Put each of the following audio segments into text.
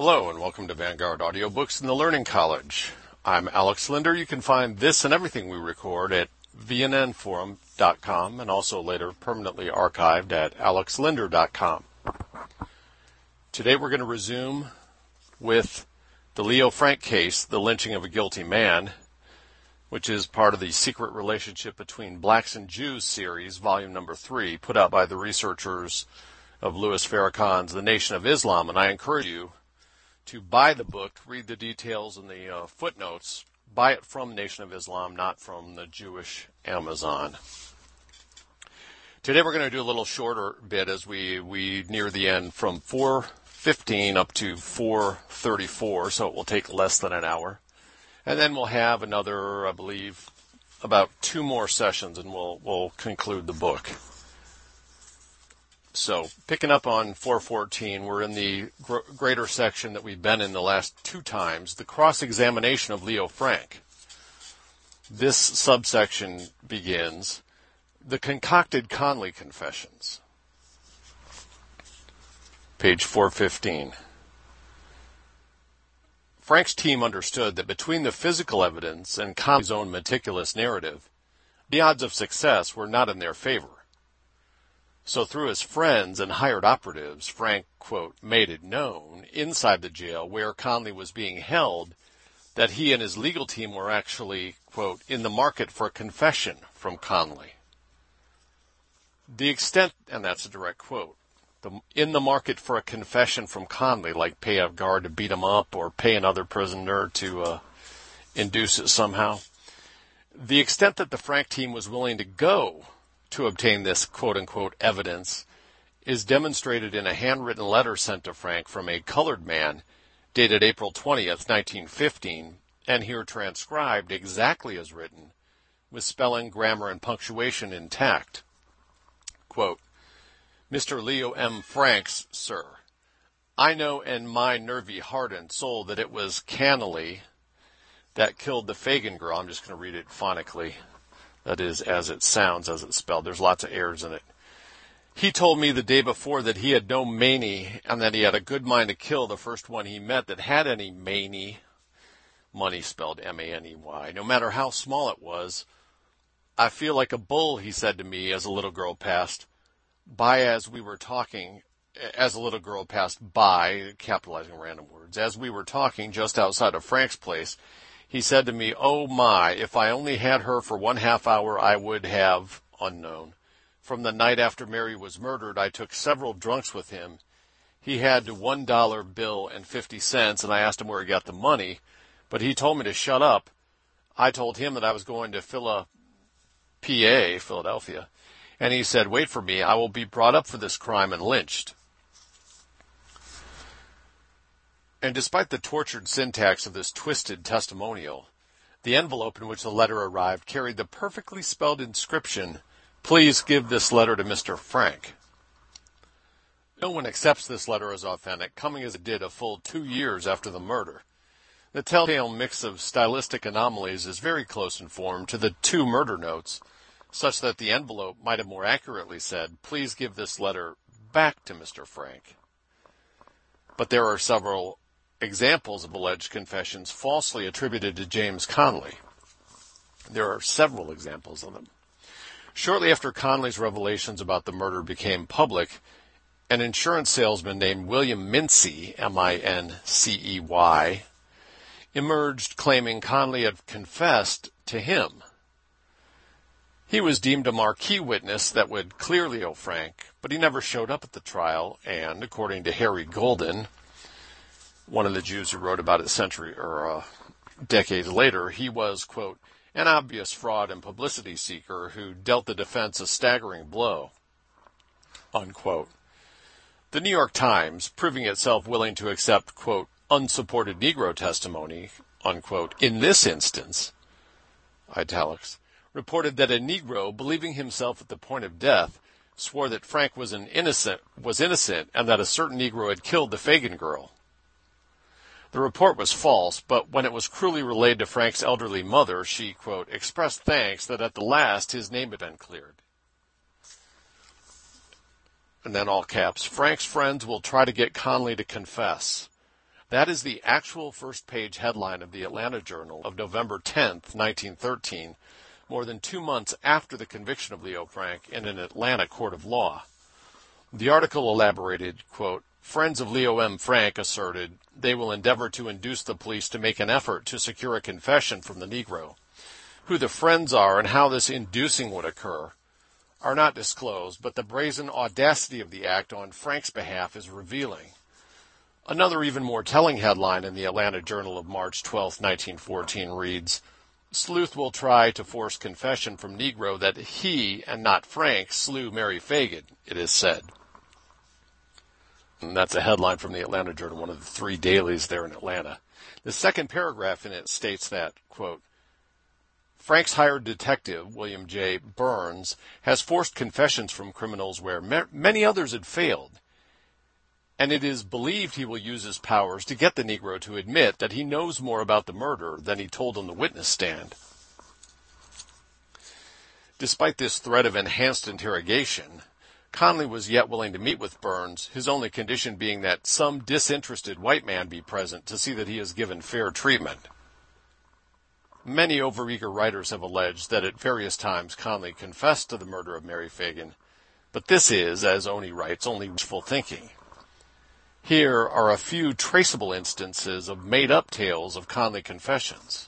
Hello and welcome to Vanguard Audiobooks in the Learning College. I'm Alex Linder. You can find this and everything we record at vnnforum.com and also later permanently archived at alexlinder.com. Today we're going to resume with the Leo Frank case, The Lynching of a Guilty Man, which is part of the Secret Relationship Between Blacks and Jews series, volume number 3, put out by the researchers of Louis Farrakhan's The Nation of Islam. And I encourage you to buy the book, read the details in the footnotes. Buy it from Nation of Islam, not from the Jewish Amazon. Today we're going to do a little shorter bit as we near the end, from 4:15 up to 4:34, so it will take less than an hour. And then we'll have another, I believe, about 2 more sessions, and we'll conclude the book. So, picking up on 4:14, we're in the greater section that we've been in the last 2 times, the cross-examination of Leo Frank. This subsection begins, the concocted Conley confessions. Page 415. Frank's team understood that between the physical evidence and Conley's own meticulous narrative, the odds of success were not in their favor. So through his friends and hired operatives, Frank, quote, made it known inside the jail where Conley was being held that he and his legal team were actually, quote, in the market for a confession from Conley. The extent, and that's a direct quote, in the market for a confession from Conley, like pay a guard to beat him up or pay another prisoner to induce it somehow. The extent that the Frank team was willing to go to obtain this quote-unquote evidence is demonstrated in a handwritten letter sent to Frank from a colored man dated April 20th, 1915, and here transcribed exactly as written, with spelling, grammar, and punctuation intact. Quote, Mr. Leo M. Franks, sir, I know in my nervy heart and soul that it was Canley that killed the Fagan girl. I'm just going to read it phonically. That is, as it sounds, as it's spelled. There's lots of errors in it. He told me the day before that he had no manie and that he had a good mind to kill the first one he met that had any manie, money spelled M-A-N-E-Y, no matter how small it was. I feel like a bull, he said to me as a little girl passed by as we were talking, as a little girl passed by, capitalizing random words, as we were talking just outside of Frank's place. He said to me, oh my, if I only had her for 1/2 hour, I would have, unknown. From the night after Mary was murdered, I took several drunks with him. He had a $1 bill and 50 cents, and I asked him where he got the money, but he told me to shut up. I told him that I was going to Philadelphia, and he said, wait for me, I will be brought up for this crime and lynched. And despite the tortured syntax of this twisted testimonial, the envelope in which the letter arrived carried the perfectly spelled inscription, please give this letter to Mr. Frank. No one accepts this letter as authentic, coming as it did a full 2 years after the murder. The telltale mix of stylistic anomalies is very close in form to the 2 murder notes, such that the envelope might have more accurately said, please give this letter back to Mr. Frank. But there are several examples of alleged confessions falsely attributed to James Conley. There are several examples of them. Shortly after Conley's revelations about the murder became public, an insurance salesman named William Mincey, M-I-N-C-E-Y, emerged claiming Conley had confessed to him. He was deemed a marquee witness that would clear Leo Frank, but he never showed up at the trial, and according to Harry Golden, one of the Jews who wrote about it decades later, he was, quote, an obvious fraud and publicity seeker who dealt the defense a staggering blow, unquote. The New York Times, proving itself willing to accept, quote, unsupported Negro testimony, unquote, in this instance, italics, reported that a Negro, believing himself at the point of death, swore that Frank was innocent, and that a certain Negro had killed the Fagan girl. The report was false, but when it was cruelly relayed to Frank's elderly mother, she, quote, expressed thanks that at the last his name had been cleared. And then all caps, Frank's friends will try to get Conley to confess. That is the actual first-page headline of the Atlanta Journal of November 10th, 1913, more than 2 months after the conviction of Leo Frank in an Atlanta court of law. The article elaborated, quote, "Friends of Leo M. Frank asserted they will endeavor to induce the police to make an effort to secure a confession from the Negro. Who the friends are and how this inducing would occur are not disclosed, but the brazen audacity of the act on Frank's behalf is revealing." Another even more telling headline in the Atlanta Journal of March 12, 1914 reads, "Sleuth will try to force confession from Negro that he, and not Frank, slew Mary Phagan, it is said." And that's a headline from the Atlanta Journal, one of the 3 dailies there in Atlanta. The second paragraph in it states that, quote, "Frank's hired detective, William J. Burns, has forced confessions from criminals where many others had failed, and it is believed he will use his powers to get the Negro to admit that he knows more about the murder than he told on the witness stand." Despite this threat of enhanced interrogation, Conley was yet willing to meet with Burns, his only condition being that some disinterested white man be present to see that he is given fair treatment. Many overeager writers have alleged that at various times Conley confessed to the murder of Mary Phagan, but this is, as Oney writes, only wishful thinking. Here are a few traceable instances of made-up tales of Conley confessions.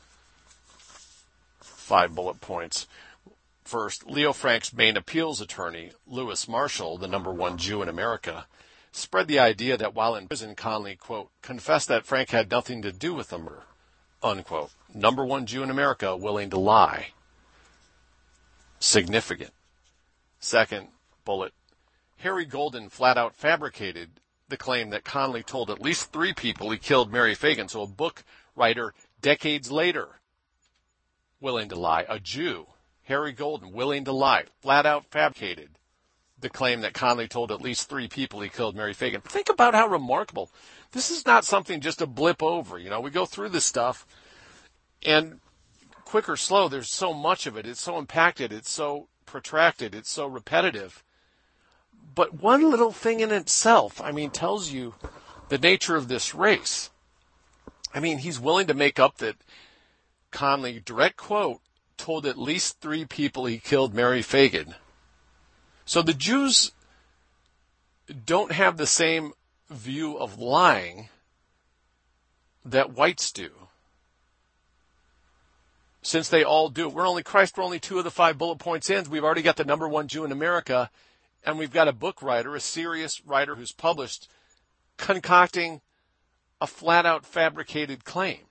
5 bullet points. First, Leo Frank's main appeals attorney, Lewis Marshall, the #1 Jew in America, spread the idea that while in prison, Conley, quote, "confessed that Frank had nothing to do with the murder," unquote. #1 Jew in America willing to lie. Significant. Second bullet, Harry Golden flat out fabricated the claim that Conley told at least 3 people he killed Mary Phagan, so a book writer decades later willing to lie, a Jew, Harry Golden, willing to lie, flat out fabricated the claim that Conley told at least 3 people he killed Mary Phagan. Think about how remarkable. This is not something just to blip over. You know, we go through this stuff, and quick or slow, there's so much of it. It's so impacted. It's so protracted. It's so repetitive. But one little thing in itself, tells you the nature of this race. He's willing to make up that Conley, direct quote, told at least 3 people he killed Mary Phagan. So the Jews don't have the same view of lying that whites do. Since they all do. We're only 2 of the 5 bullet points in. We've already got the #1 Jew in America, and we've got a book writer, a serious writer who's published, concocting a flat-out fabricated claim.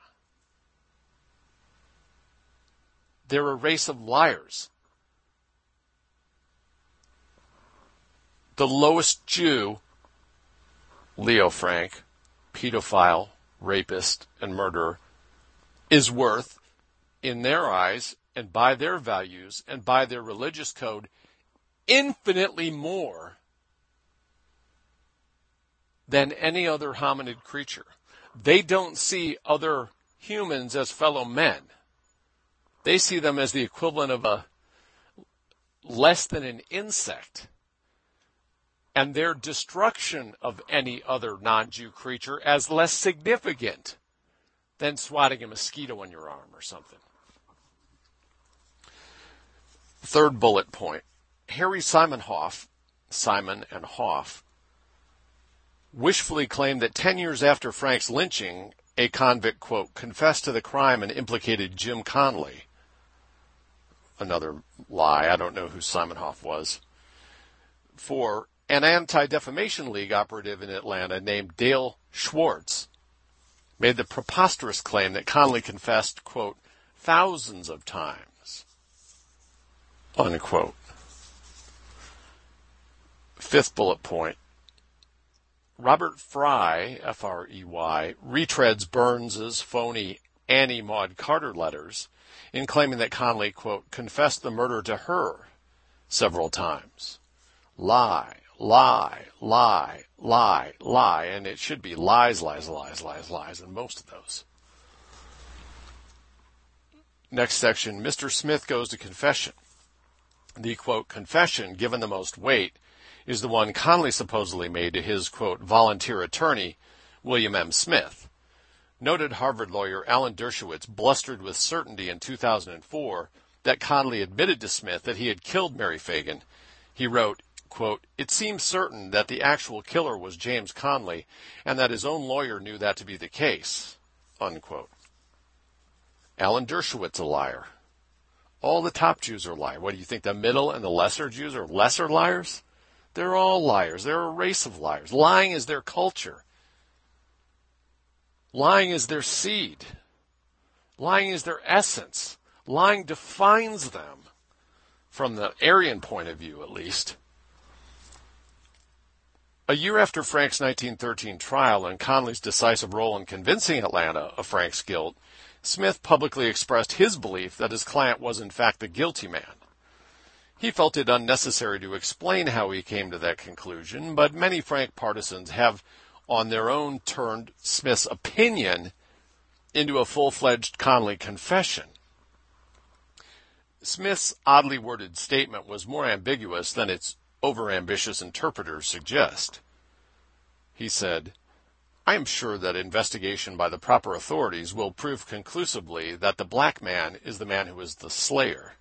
They're a race of liars. The lowest Jew, Leo Frank, pedophile, rapist, and murderer, is worth, in their eyes, and by their values, and by their religious code, infinitely more than any other hominid creature. They don't see other humans as fellow men. They see them as the equivalent of a less than an insect. And their destruction of any other non-Jew creature as less significant than swatting a mosquito on your arm or something. Third bullet point. Harry Simon and Hoff, wishfully claimed that 10 years after Frank's lynching, a convict, quote, confessed to the crime and implicated Jim Conley. Another lie. I don't know who Simon Hoff was. 4. An Anti-Defamation League operative in Atlanta named Dale Schwartz made the preposterous claim that Conley confessed, quote, thousands of times, unquote. 5th bullet point. Robert Frey, F-R-E-Y, retreads Burns's phony Annie Maud Carter letters in claiming that Conley, quote, confessed the murder to her several times. Lie, lie, lie, lie, lie, and it should be lies, lies, lies, lies, lies, and most of those. Next section, Mr. Smith goes to confession. The, quote, confession, given the most weight, is the one Conley supposedly made to his, quote, volunteer attorney William M. Smith. Noted Harvard lawyer Alan Dershowitz blustered with certainty in 2004 that Conley admitted to Smith that he had killed Mary Fagan. He wrote, quote, "It seems certain that the actual killer was James Conley and that his own lawyer knew that to be the case," unquote. Alan Dershowitz a liar. All the top Jews are liars. What do you think, the middle and the lesser Jews are lesser liars? They're all liars. They're a race of liars. Lying is their culture. Lying is their seed. Lying is their essence. Lying defines them, from the Aryan point of view at least. A year after Frank's 1913 trial and Conley's decisive role in convincing Atlanta of Frank's guilt, Smith publicly expressed his belief that his client was in fact the guilty man. He felt it unnecessary to explain how he came to that conclusion, but many Frank partisans have on their own turned Smith's opinion into a full-fledged Conley confession. Smith's oddly worded statement was more ambiguous than its overambitious interpreters suggest. He said, "I am sure that investigation by the proper authorities will prove conclusively that the black man is the man who is the slayer."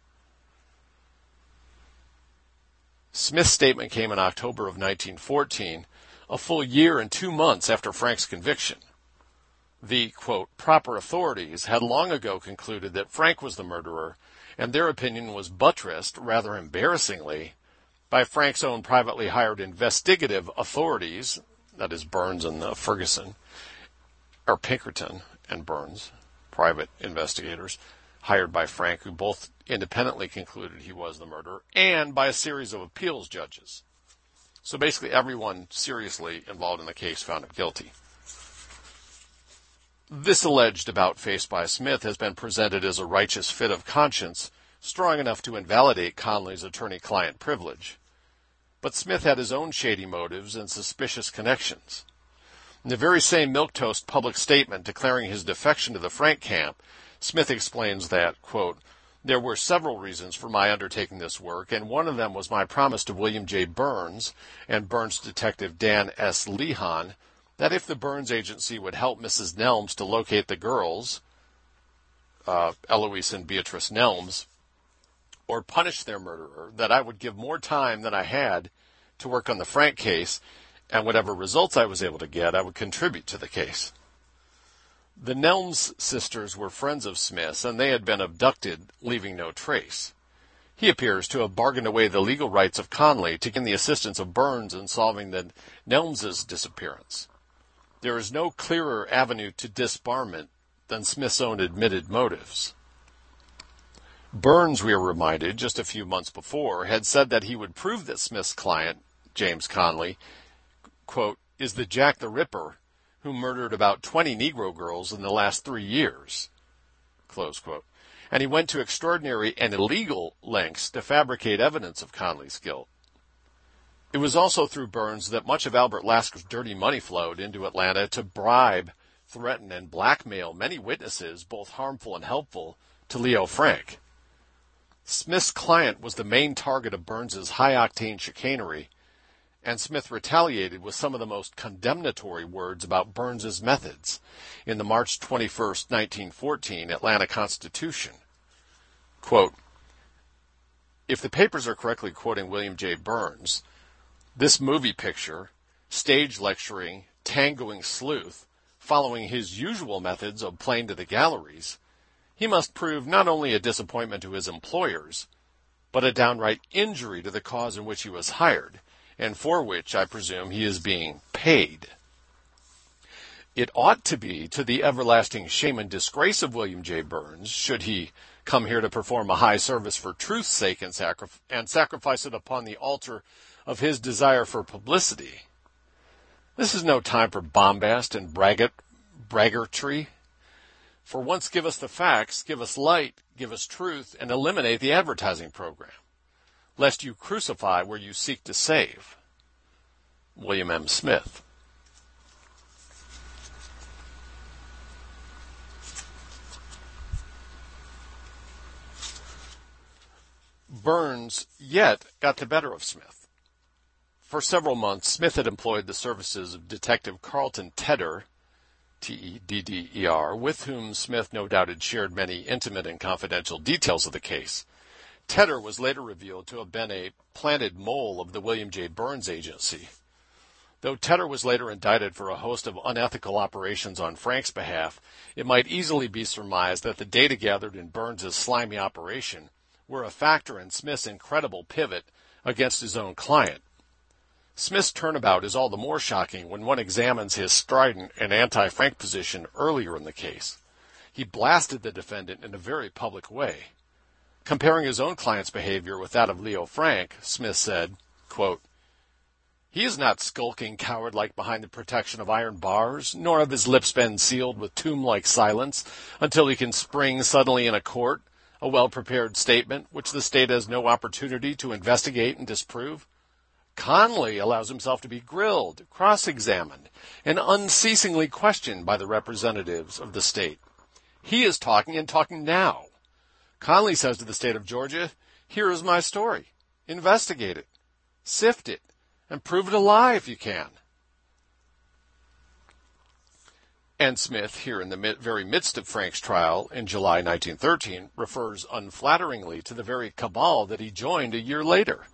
Smith's statement came in October of 1914, a full year and 2 months after Frank's conviction. The, quote, "proper authorities" had long ago concluded that Frank was the murderer, and their opinion was buttressed, rather embarrassingly, by Frank's own privately hired investigative authorities, that is Burns and Ferguson, or Pinkerton and Burns, private investigators, hired by Frank, who both independently concluded he was the murderer, and by a series of appeals judges. So basically everyone seriously involved in the case found him guilty. This alleged about-face by Smith has been presented as a righteous fit of conscience, strong enough to invalidate Conley's attorney-client privilege. But Smith had his own shady motives and suspicious connections. In the very same milquetoast public statement declaring his defection to the Frank camp, Smith explains that, quote, "There were several reasons for my undertaking this work, and one of them was my promise to William J. Burns and Burns detective Dan S. Lehan that if the Burns agency would help Mrs. Nelms to locate the girls, Eloise and Beatrice Nelms, or punish their murderer, that I would give more time than I had to work on the Frank case, and whatever results I was able to get, I would contribute to the case." The Nelms sisters were friends of Smith's, and they had been abducted, leaving no trace. He appears to have bargained away the legal rights of Conley to gain the assistance of Burns in solving the Nelms' disappearance. There is no clearer avenue to disbarment than Smith's own admitted motives. Burns, we are reminded, just a few months before, had said that he would prove that Smith's client, James Conley, quote, "is the Jack the Ripper who murdered about 20 Negro girls in the last 3 years," close quote. And he went to extraordinary and illegal lengths to fabricate evidence of Conley's guilt. It was also through Burns that much of Albert Lasker's dirty money flowed into Atlanta to bribe, threaten, and blackmail many witnesses, both harmful and helpful, to Leo Frank. Smith's client was the main target of Burns's high-octane chicanery, and Smith retaliated with some of the most condemnatory words about Burns's methods in the March 21, 1914 Atlanta Constitution. Quote, "If the papers are correctly quoting William J. Burns, this movie picture, stage lecturing, tangoing sleuth, following his usual methods of playing to the galleries, he must prove not only a disappointment to his employers, but a downright injury to the cause in which he was hired, and for which, I presume, he is being paid. It ought to be to the everlasting shame and disgrace of William J. Burns, should he come here to perform a high service for truth's sake and sacrifice it upon the altar of his desire for publicity. This is no time for bombast and braggartry. For once give us the facts, give us light, give us truth, and eliminate the advertising program, lest you crucify where you seek to save." William M. Smith. Burns yet got the better of Smith. For several months, Smith had employed the services of Detective Carlton Tedder, Tedder, with whom Smith no doubt had shared many intimate and confidential details of the case. Tedder was later revealed to have been a planted mole of the William J. Burns Agency. Though Tedder was later indicted for a host of unethical operations on Frank's behalf, it might easily be surmised that the data gathered in Burns' slimy operation were a factor in Smith's incredible pivot against his own client. Smith's turnabout is all the more shocking when one examines his strident and anti-Frank position earlier in the case. He blasted the defendant in a very public way. Comparing his own client's behavior with that of Leo Frank, Smith said, quote, "He is not skulking coward-like behind the protection of iron bars, nor have his lips been sealed with tomb-like silence until he can spring suddenly in a court, a well-prepared statement which the state has no opportunity to investigate and disprove. Conley allows himself to be grilled, cross-examined, and unceasingly questioned by the representatives of the state. He is talking and talking now. Conley says to the state of Georgia, 'Here is my story. Investigate it, sift it, and prove it a lie if you can.'" And Smith, here in the very midst of Frank's trial in July 1913, refers unflatteringly to the very cabal that he joined a year later.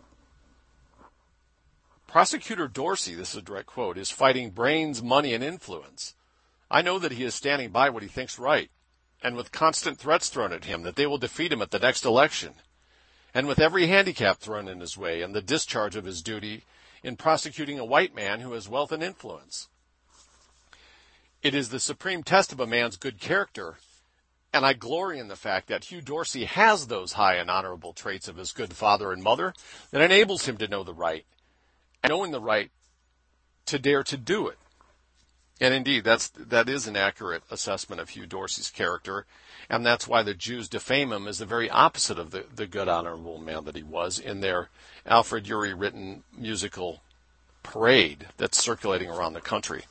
"Prosecutor Dorsey," this is a direct quote, "is fighting brains, money, and influence. I know that he is standing by what he thinks right, and with constant threats thrown at him that they will defeat him at the next election, and with every handicap thrown in his way in the discharge of his duty in prosecuting a white man who has wealth and influence. It is the supreme test of a man's good character, and I glory in the fact that Hugh Dorsey has those high and honorable traits of his good father and mother that enables him to know the right, and knowing the right, to dare to do it." And indeed, that is an accurate assessment of Hugh Dorsey's character, and that's why the Jews defame him as the very opposite of the good, honorable man that he was in their Alfred Urey written musical parade that's circulating around the country.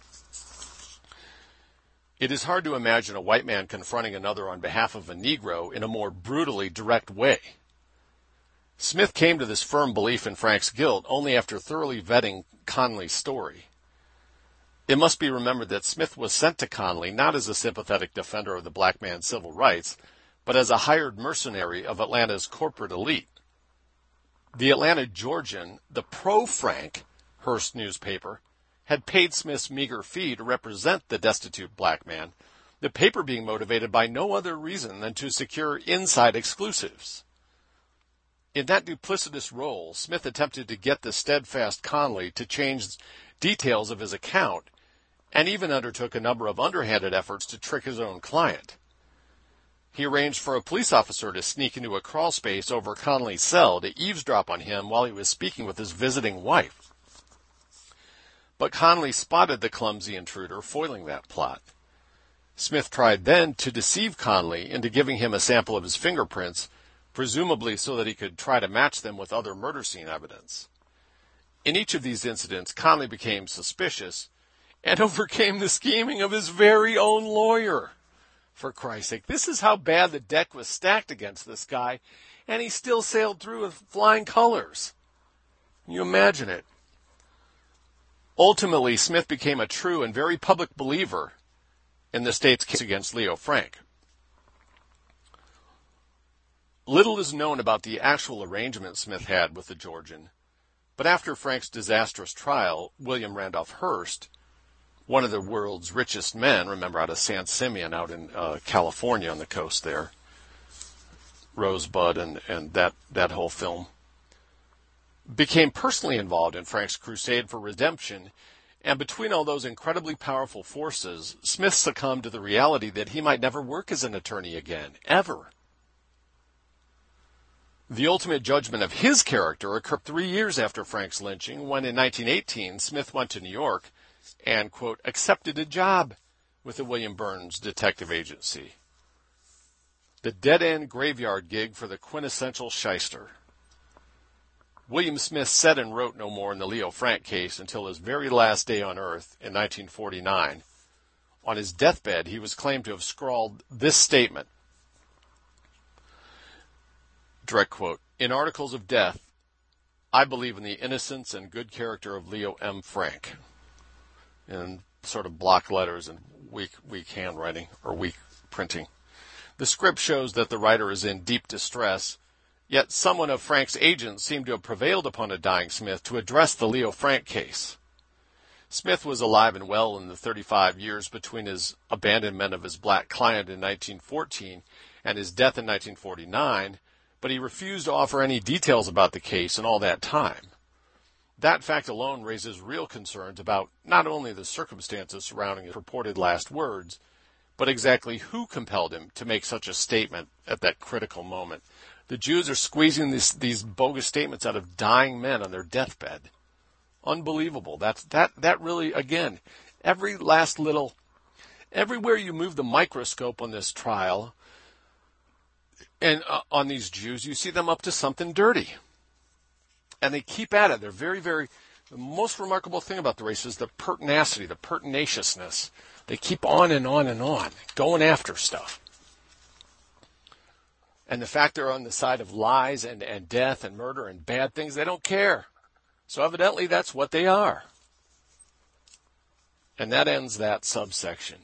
It is hard to imagine a white man confronting another on behalf of a Negro in a more brutally direct way. Smith came to this firm belief in Frank's guilt only after thoroughly vetting Conley's story. It must be remembered that Smith was sent to Conley not as a sympathetic defender of the black man's civil rights, but as a hired mercenary of Atlanta's corporate elite. The Atlanta Georgian, the pro-Frank Hearst newspaper, had paid Smith's meager fee to represent the destitute black man, the paper being motivated by no other reason than to secure inside exclusives. In that duplicitous role, Smith attempted to get the steadfast Conley to change details of his account, and even undertook a number of underhanded efforts to trick his own client. He arranged for a police officer to sneak into a crawl space over Conley's cell to eavesdrop on him while he was speaking with his visiting wife. But Conley spotted the clumsy intruder, foiling that plot. Smith tried then to deceive Conley into giving him a sample of his fingerprints, presumably so that he could try to match them with other murder scene evidence. In each of these incidents, Conley became suspicious and overcame the scheming of his very own lawyer. For Christ's sake, this is how bad the deck was stacked against this guy, and he still sailed through with flying colors. Can you imagine it? Ultimately, Smith became a true and very public believer in the state's case against Leo Frank. Little is known about the actual arrangement Smith had with the Georgian, but after Frank's disastrous trial, William Randolph Hearst, one of the world's richest men, remember out of San Simeon out in California on the coast there, Rosebud and that whole film, became personally involved in Frank's crusade for redemption, and between all those incredibly powerful forces, Smith succumbed to the reality that he might never work as an attorney again, ever. The ultimate judgment of his character occurred 3 years after Frank's lynching, when in 1918 Smith went to New York and, quote, accepted a job with the William Burns Detective Agency. The dead-end graveyard gig for the quintessential shyster. William Smith said and wrote no more in the Leo Frank case until his very last day on earth in 1949. On his deathbed, he was claimed to have scrawled this statement. Direct quote, "In articles of death, I believe in the innocence and good character of Leo M. Frank." And sort of block letters and weak handwriting or weak printing. The script shows that the writer is in deep distress, yet someone of Frank's agents seemed to have prevailed upon a dying Smith to address the Leo Frank case. Smith was alive and well in the 35 years between his abandonment of his black client in 1914 and his death in 1949, but he refused to offer any details about the case in all that time. That fact alone raises real concerns about not only the circumstances surrounding his purported last words, but exactly who compelled him to make such a statement at that critical moment. The Jews are squeezing these bogus statements out of dying men on their deathbed. Unbelievable. That really, again, everywhere you move the microscope on this trial and on these Jews, you see them up to something dirty. And they keep at it. They're very, very, the most remarkable thing about the race is the pertinacity, the pertinaciousness. They keep on and on and on, going after stuff. And the fact they're on the side of lies and death and murder and bad things, they don't care. So evidently that's what they are. And that ends that subsection.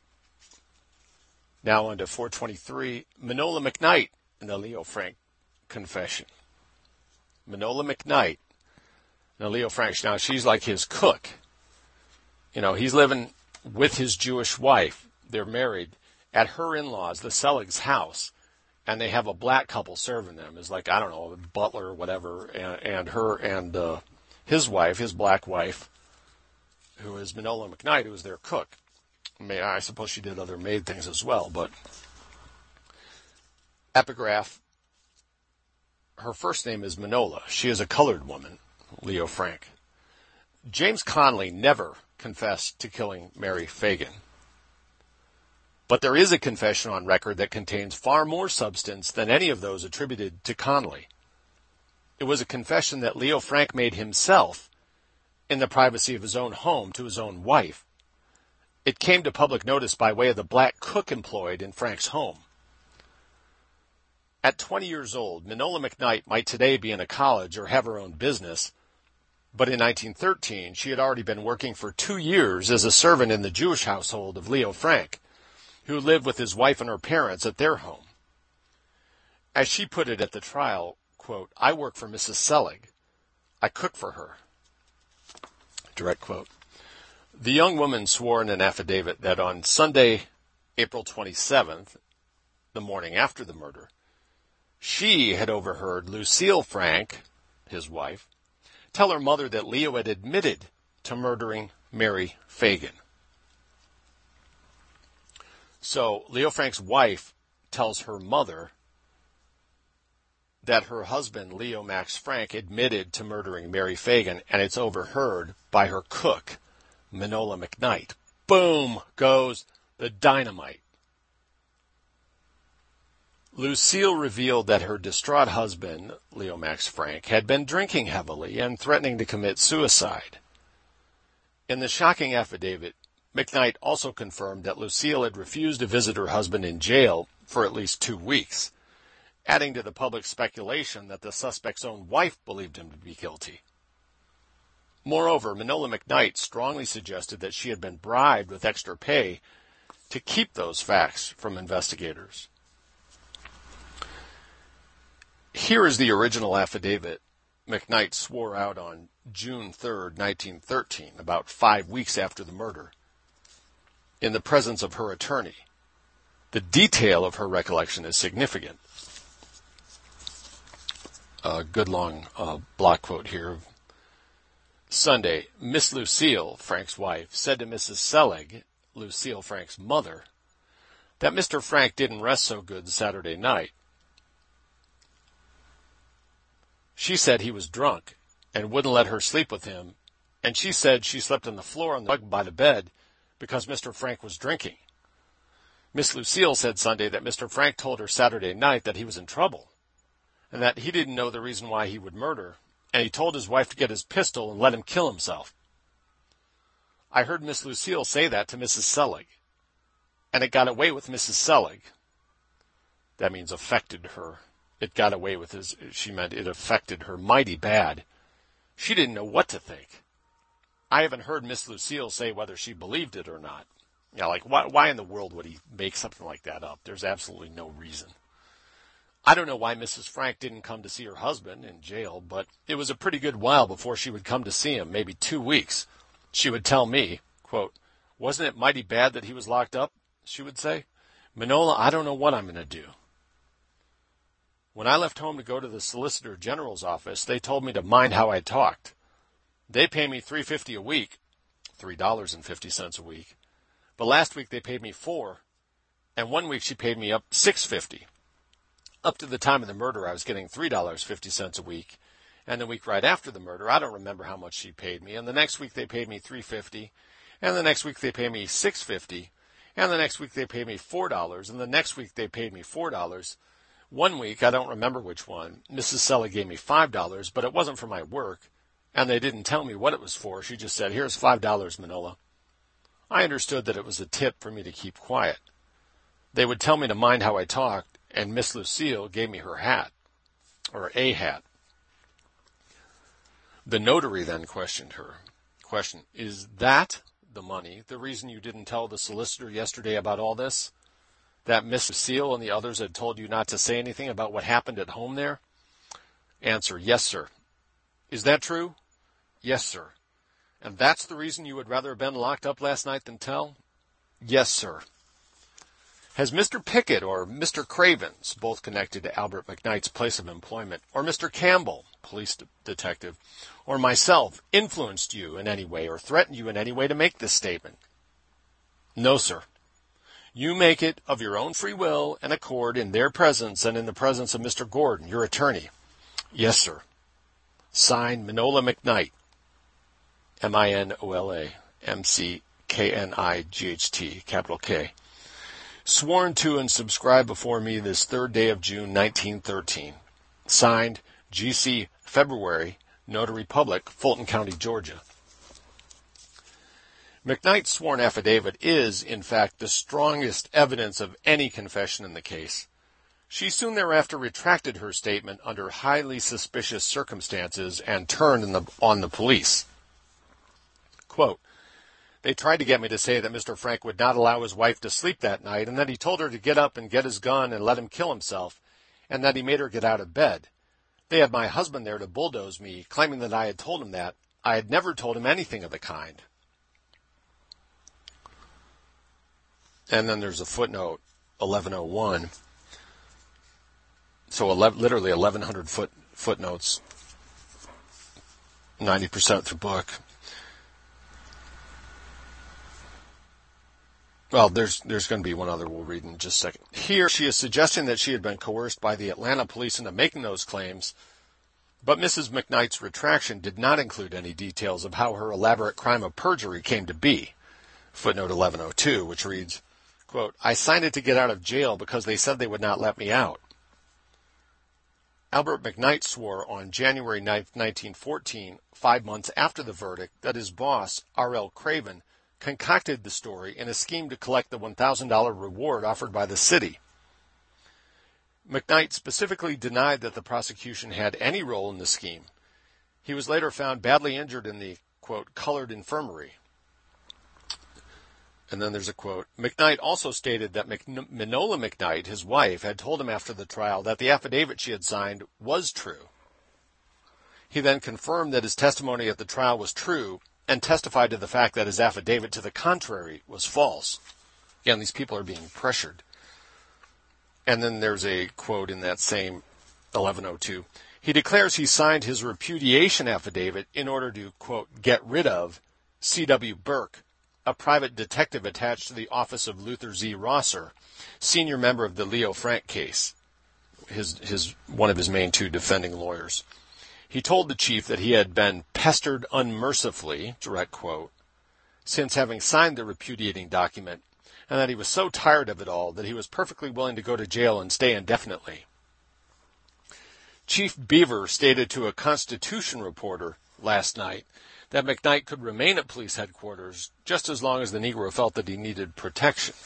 Now on to 423, Manola McKnight in the Leo Frank confession. Manola McKnight, now Leo Frank, now she's like his cook. You know, he's living with his Jewish wife. They're married at her in-laws, the Selig's house, and they have a black couple serving them. It's like, I don't know, a butler or whatever, and her and his wife, his black wife, who is Manola McKnight, who is their cook. I suppose she did other maid things as well, but epigraph, her first name is Manola. She is a colored woman, Leo Frank. James Connolly never confessed to killing Mary Fagan. But there is a confession on record that contains far more substance than any of those attributed to Connolly. It was a confession that Leo Frank made himself in the privacy of his own home to his own wife. It came to public notice by way of the black cook employed in Frank's home. At 20 years old, Manola McKnight might today be in a college or have her own business, but in 1913 she had already been working for 2 years as a servant in the Jewish household of Leo Frank, who lived with his wife and her parents at their home. As she put it at the trial, quote, "I work for Mrs. Selig. I cook for her." Direct quote. The young woman swore in an affidavit that on Sunday, April 27th, the morning after the murder, she had overheard Lucille Frank, his wife, tell her mother that Leo had admitted to murdering Mary Fagan. So Leo Frank's wife tells her mother that her husband, Leo Max Frank, admitted to murdering Mary Fagan, and it's overheard by her cook, Manola McKnight. Boom goes the dynamite. Lucille revealed that her distraught husband, Leo Max Frank, had been drinking heavily and threatening to commit suicide. In the shocking affidavit, McKnight also confirmed that Lucille had refused to visit her husband in jail for at least 2 weeks, adding to the public speculation that the suspect's own wife believed him to be guilty. Moreover, Manola McKnight strongly suggested that she had been bribed with extra pay to keep those facts from investigators. Here is the original affidavit McKnight swore out on June 3rd, 1913, about 5 weeks after the murder, in the presence of her attorney. The detail of her recollection is significant. A good long block quote here. Sunday, Miss Lucille, Frank's wife, said to Mrs. Selig, Lucille Frank's mother, that Mr. Frank didn't rest so good Saturday night. She said he was drunk and wouldn't let her sleep with him, and she said she slept on the floor on the rug by the bed because Mr. Frank was drinking. Miss Lucille said Sunday that Mr. Frank told her Saturday night that he was in trouble and that he didn't know the reason why he would murder, and he told his wife to get his pistol and let him kill himself. I heard Miss Lucille say that to Mrs. Selig, and it got away with Mrs. Selig. That means affected her. It got away with she meant it affected her mighty bad. She didn't know what to think. I haven't heard Miss Lucille say whether she believed it or not. Like, why in the world would he make something like that up? There's absolutely no reason. I don't know why Mrs. Frank didn't come to see her husband in jail, but it was a pretty good while before she would come to see him, maybe 2 weeks. She would tell me, quote, "Wasn't it mighty bad that he was locked up?" she would say. "Manola, I don't know what I'm going to do." When I left home to go to the Solicitor General's office, they told me to mind how I talked. They pay me $3.50 a week, $3.50 a week. But last week they paid me $4, and 1 week she paid me up $6.50. Up to the time of the murder, I was getting $3.50 a week, and the week right after the murder, I don't remember how much she paid me. And the next week they paid me $3.50, and the next week they paid me $6.50, and the next week they paid me $4, and the next week they paid me $4. 1 week, I don't remember which one, Mrs. Sella gave me $5, but it wasn't for my work, and they didn't tell me what it was for. She just said, "Here's $5, Manola." I understood that it was a tip for me to keep quiet. They would tell me to mind how I talked, and Miss Lucille gave me her hat, or a hat. The notary then questioned her. Question, "Is that the money, the reason you didn't tell the solicitor yesterday about all this? That Miss Lucille and the others had told you not to say anything about what happened at home there?" Answer, "Yes, sir." "Is that true?" "Yes, sir." "And that's the reason you would rather have been locked up last night than tell?" "Yes, sir." Has Mr. Pickett or Mr. Cravens, both connected to Albert McKnight's place of employment, or Mr. Campbell, police detective, or myself, influenced you in any way or threatened you in any way to make this statement? "No, sir." "You make it of your own free will and accord in their presence and in the presence of Mr. Gordon, your attorney?" "Yes, sir." Signed, Manola McKnight, Minola McKnight, capital K. Sworn to and subscribed before me this 3rd day of June, 1913. Signed, G.C. February, Notary Public, Fulton County, Georgia. McKnight's sworn affidavit is, in fact, the strongest evidence of any confession in the case. She soon thereafter retracted her statement under highly suspicious circumstances and turned on the police. Quote, "They tried to get me to say that Mr. Frank would not allow his wife to sleep that night, and that he told her to get up and get his gun and let him kill himself, and that he made her get out of bed. They had my husband there to bulldoze me, claiming that I had told him that. I had never told him anything of the kind." And then there's a footnote, 1101. So literally 1,100 footnotes, 90% of the book. Well, there's going to be one other we'll read in just a second. Here, she is suggesting that she had been coerced by the Atlanta police into making those claims, but Mrs. McKnight's retraction did not include any details of how her elaborate crime of perjury came to be. Footnote 1102, which reads, quote, "I signed it to get out of jail because they said they would not let me out." Albert McKnight swore on January 9, 1914, 5 months after the verdict, that his boss, R.L. Craven, concocted the story in a scheme to collect the $1,000 reward offered by the city. McKnight specifically denied that the prosecution had any role in the scheme. He was later found badly injured in the, quote, "colored infirmary." And then there's a quote, "McKnight also stated that Minola McKnight, his wife, had told him after the trial that the affidavit she had signed was true. He then confirmed that his testimony at the trial was true and testified to the fact that his affidavit to the contrary was false." Again, these people are being pressured. And then there's a quote in that same 1102. "He declares he signed his repudiation affidavit in order to, quote, get rid of C.W. Burke, a private detective attached to the office of Luther Z. Rosser, senior member of the Leo Frank case, one of his main 2 defending lawyers. He told the chief that he had been pestered unmercifully," direct quote, "since having signed the repudiating document, and that he was so tired of it all that he was perfectly willing to go to jail and stay indefinitely." Chief Beaver stated to a Constitution reporter last night that McKnight could remain at police headquarters just as long as the Negro felt that he needed protection.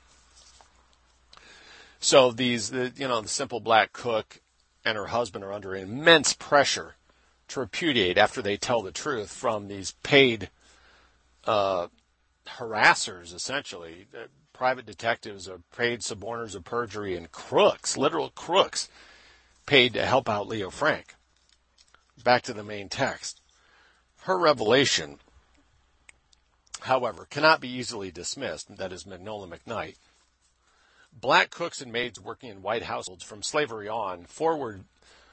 So the simple black cook and her husband are under immense pressure to repudiate after they tell the truth from these paid harassers, essentially, private detectives are paid suborners of perjury and crooks, literal crooks, paid to help out Leo Frank. Back to the main text. Her revelation, however, cannot be easily dismissed, that is Magnolia McKnight. Black cooks and maids working in white households from slavery on forward,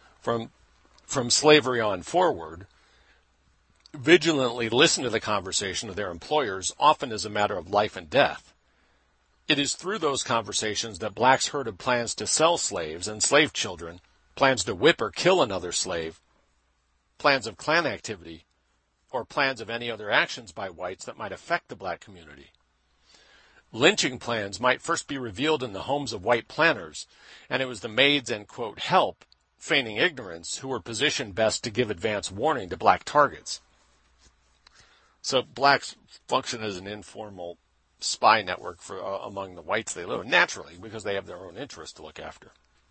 vigilantly listen to the conversation of their employers, often as a matter of life and death. It is through those conversations that blacks heard of plans to sell slaves and slave children, plans to whip or kill another slave, plans of Klan activity, or plans of any other actions by whites that might affect the black community. Lynching plans might first be revealed in the homes of white planners, and it was the maids and, quote, help, feigning ignorance, who were positioned best to give advance warning to black targets. So blacks function as an informal spy network for among the whites they live with, naturally, because they have their own interests to look after.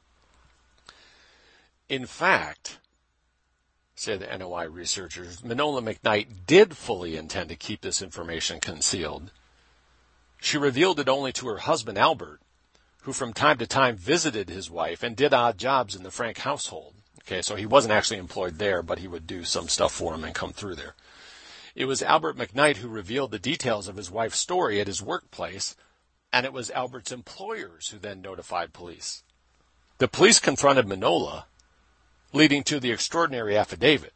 In fact, say the NOI researchers, Magnolia McKnight did fully intend to keep this information concealed. She revealed it only to her husband, Albert, who from time to time visited his wife and did odd jobs in the Frank household. Okay, so he wasn't actually employed there, but he would do some stuff for him and come through there. It was Albert McKnight who revealed the details of his wife's story at his workplace, and it was Albert's employers who then notified police. The police confronted Manola, leading to the extraordinary affidavit.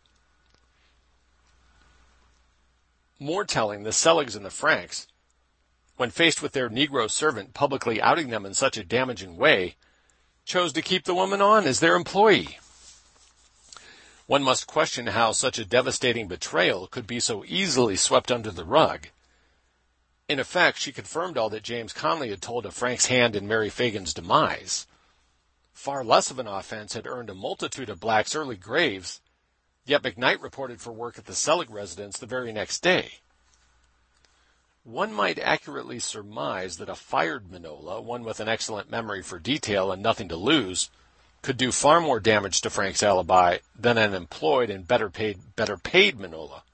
More telling, the Seligs and the Franks, when faced with their Negro servant publicly outing them in such a damaging way, chose to keep the woman on as their employee. One must question how such a devastating betrayal could be so easily swept under the rug. In effect, she confirmed all that James Conley had told of Frank's hand in Mary Fagan's demise. Far less of an offense had earned a multitude of blacks early graves, yet McKnight reported for work at the Selig residence the very next day. One might accurately surmise that a fired Manola, one with an excellent memory for detail and nothing to lose, could do far more damage to Frank's alibi than an employed and better paid Manola.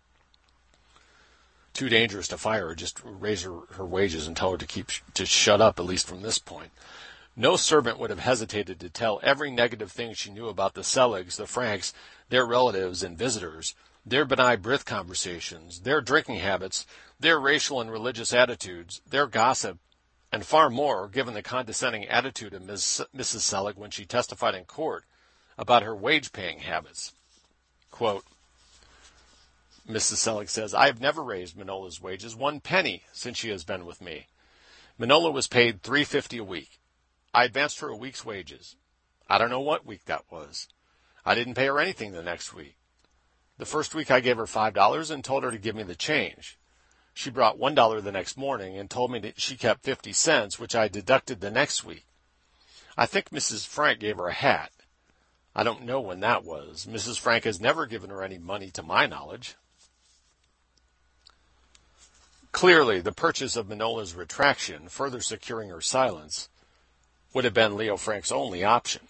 Too dangerous to fire her, just raise her wages and tell her to shut up, at least from this point. No servant would have hesitated to tell every negative thing she knew about the Seligs, the Franks, their relatives and visitors, their B'nai B'rith conversations, their drinking habits, their racial and religious attitudes, their gossip, and far more, given the condescending attitude of Mrs. Selig when she testified in court about her wage-paying habits. Quote, Mrs. Selig says, I have never raised Manola's wages 1 penny since she has been with me. Manola was paid $3.50 a week. I advanced her a week's wages. I don't know what week that was. I didn't pay her anything the next week. The first week I gave her $5 and told her to give me the change. She brought $1 the next morning and told me that she kept 50 cents, which I deducted the next week. I think Mrs. Frank gave her a hat. I don't know when that was. Mrs. Frank has never given her any money to my knowledge. Clearly, the purchase of Manola's retraction, further securing her silence, would have been Leo Frank's only option.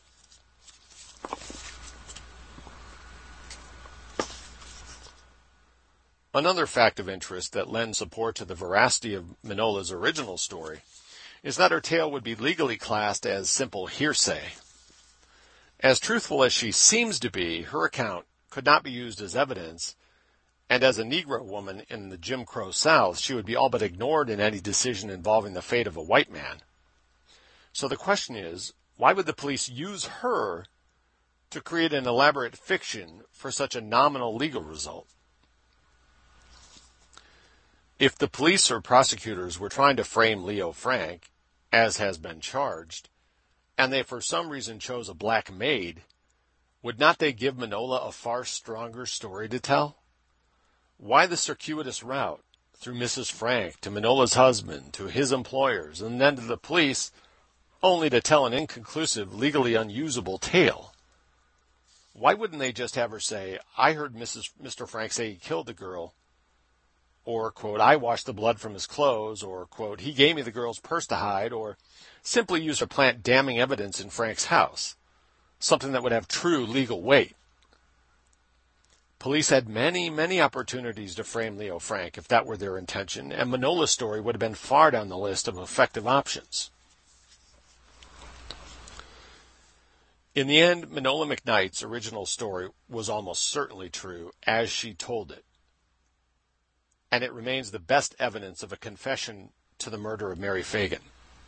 Another fact of interest that lends support to the veracity of Manola's original story is that her tale would be legally classed as simple hearsay. As truthful as she seems to be, her account could not be used as evidence, and as a Negro woman in the Jim Crow South, she would be all but ignored in any decision involving the fate of a white man. So the question is, why would the police use her to create an elaborate fiction for such a nominal legal result? If the police or prosecutors were trying to frame Leo Frank, as has been charged, and they for some reason chose a black maid, would not they give Manola a far stronger story to tell? Why the circuitous route through Mrs. Frank to Manola's husband, to his employers, and then to the police, only to tell an inconclusive, legally unusable tale? Why wouldn't they just have her say, I heard Mr. Frank say he killed the girl, or, quote, I washed the blood from his clothes, or, quote, he gave me the girl's purse to hide, or simply use or plant damning evidence in Frank's house, something that would have true legal weight? Police had many, many opportunities to frame Leo Frank if that were their intention, and Manola's story would have been far down the list of effective options. In the end, Manola McKnight's original story was almost certainly true as she told it, and it remains the best evidence of a confession to the murder of Mary Fagan.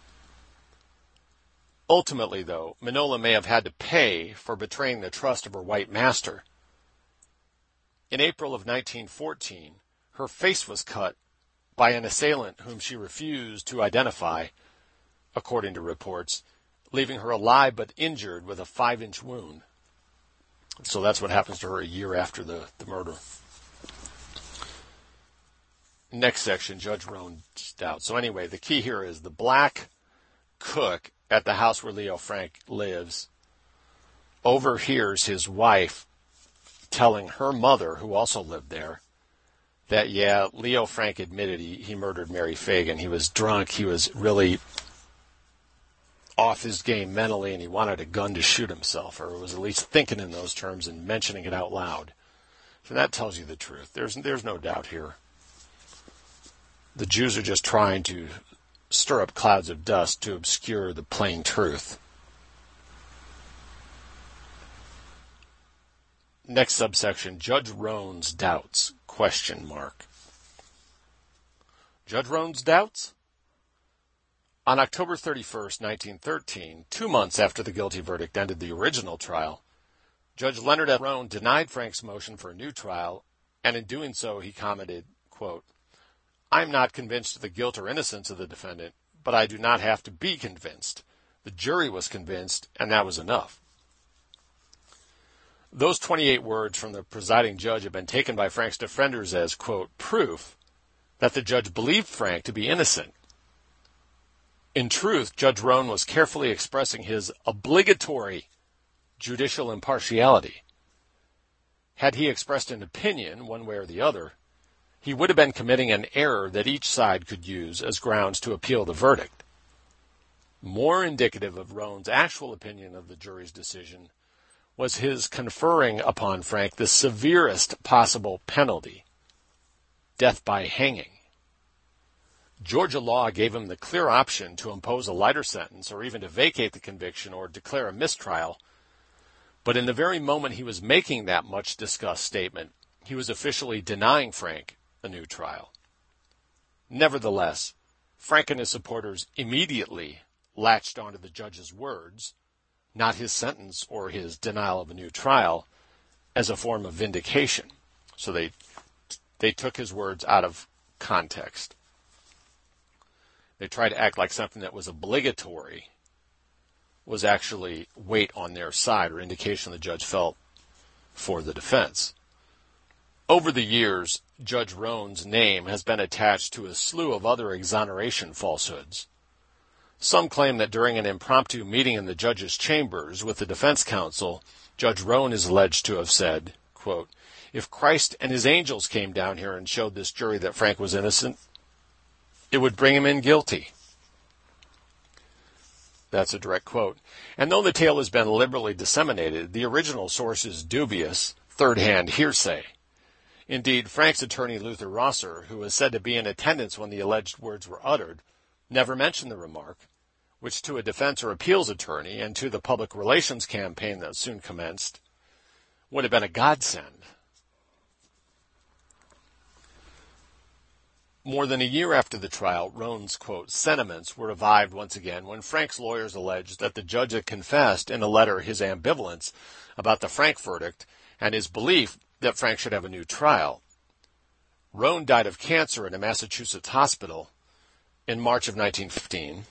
Ultimately, though, Manola may have had to pay for betraying the trust of her white master. In April of 1914, her face was cut by an assailant whom she refused to identify, according to reports, leaving her alive but injured with a 5-inch wound. So that's what happens to her a year after the murder. Next section, Judge Roan's doubt. So anyway, the key here is the black cook at the house where Leo Frank lives overhears his wife telling her mother, who also lived there, that, yeah, Leo Frank admitted he murdered Mary Fagan. He was drunk. He was really off his game mentally, and he wanted a gun to shoot himself, or was at least thinking in those terms and mentioning it out loud. So that tells you the truth. There's no doubt here. The Jews are just trying to stir up clouds of dust to obscure the plain truth. Next subsection, Judge Roan's doubts, ? Judge Roan's doubts? On October 31st, 1913, 2 months after the guilty verdict ended the original trial, Judge Leonard F. Roan denied Frank's motion for a new trial, and in doing so he commented, quote, "I am not convinced of the guilt or innocence of the defendant, but I do not have to be convinced. The jury was convinced, and that was enough." Those 28 words from the presiding judge have been taken by Frank's defenders as, quote, proof that the judge believed Frank to be innocent. In truth, Judge Roan was carefully expressing his obligatory judicial impartiality. Had he expressed an opinion, one way or the other, he would have been committing an error that each side could use as grounds to appeal the verdict. More indicative of Roan's actual opinion of the jury's decision was his conferring upon Frank the severest possible penalty, death by hanging. Georgia law gave him the clear option to impose a lighter sentence or even to vacate the conviction or declare a mistrial, but in the very moment he was making that much-discussed statement, he was officially denying Frank a new trial. Nevertheless, Frank and his supporters immediately latched onto the judge's words, not his sentence or his denial of a new trial, as a form of vindication. So they took his words out of context. They tried to act like something that was obligatory was actually weight on their side or indication the judge felt for the defense. Over the years, Judge Roan's name has been attached to a slew of other exoneration falsehoods. Some claim that during an impromptu meeting in the judge's chambers with the defense counsel, Judge Roan is alleged to have said, quote, "If Christ and his angels came down here and showed this jury that Frank was innocent, it would bring him in guilty." That's a direct quote. And though the tale has been liberally disseminated, the original source is dubious, third-hand hearsay. Indeed, Frank's attorney, Luther Rosser, who was said to be in attendance when the alleged words were uttered, never mentioned the remark, which to a defense or appeals attorney and to the public relations campaign that soon commenced would have been a godsend. More than a year after the trial, Roan's, quote, sentiments were revived once again when Frank's lawyers alleged that the judge had confessed in a letter his ambivalence about the Frank verdict and his belief that Frank should have a new trial. Roan died of cancer in a Massachusetts hospital in March of 1915,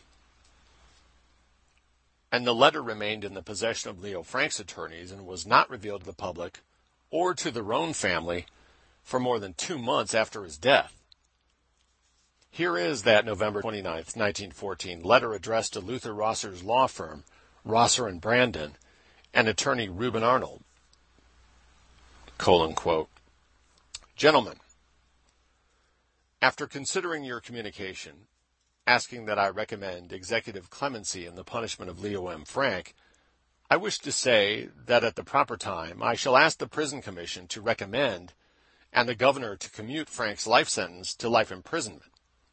and the letter remained in the possession of Leo Frank's attorneys and was not revealed to the public or to the Roan family for more than 2 months after his death. Here is that November 29th, 1914, letter addressed to Luther Rosser's law firm, Rosser and Brandon, and attorney Reuben Arnold, colon, quote, "Gentlemen, after considering your communication, asking that I recommend executive clemency in the punishment of Leo M. Frank, I wish to say that at the proper time I shall ask the Prison Commission to recommend and the governor to commute Frank's life sentence to life imprisonment.